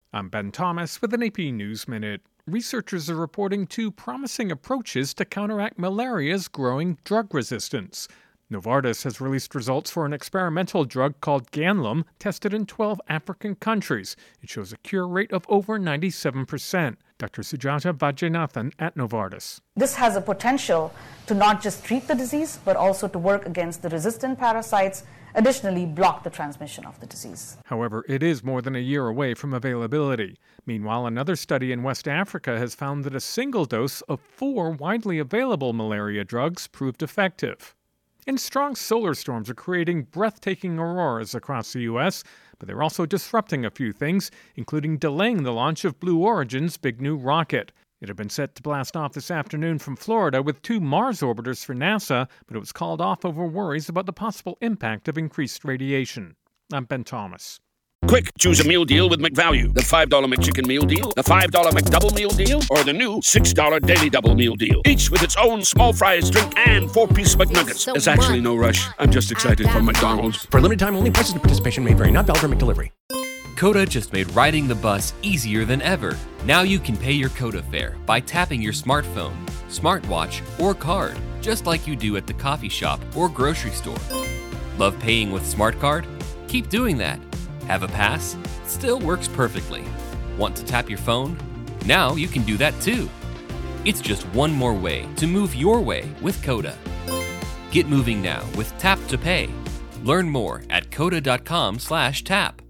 I'm Ben Thomas with an AP News Minute. Researchers are reporting two promising approaches to counteract malaria's growing drug resistance. Novartis has released results for an experimental drug called Ganlum, tested in 12 African countries. It shows a cure rate of over 97%. Dr. Sujata Vaidyanathan at Novartis. This has a potential to not just treat the disease, but also to work against the resistant parasites, additionally block the transmission of the disease. However, it is more than a year away from availability. Meanwhile, another study in West Africa has found that a single dose of 4 widely available malaria drugs proved effective. And strong solar storms are creating breathtaking auroras across the U.S., but they're also disrupting a few things, including delaying the launch of Blue Origin's big new rocket. It had been set to blast off this afternoon from Florida with 2 Mars orbiters for NASA, but it was called off over worries about the possible impact of increased radiation. I'm Ben Thomas. Quick, choose a meal deal with McValue. The $5 McChicken meal deal, the $5 McDouble meal deal, or the new $6 Daily Double meal deal. Each with its own small fries, drink, and 4-piece McNuggets. There's actually no rush. I'm just excited for McDonald's. For a limited time only, prices and participation may vary. Not valid for McDelivery. Coda just made riding the bus easier than ever. Now you can pay your Coda fare by tapping your smartphone, smartwatch, or card, just like you do at the coffee shop or grocery store. Love paying with SmartCard? Keep doing that. Have a pass? Still works perfectly. Want to tap your phone? Now you can do that too. It's just one more way to move your way with Coda. Get moving now with Tap to Pay. Learn more at coda.com/tap.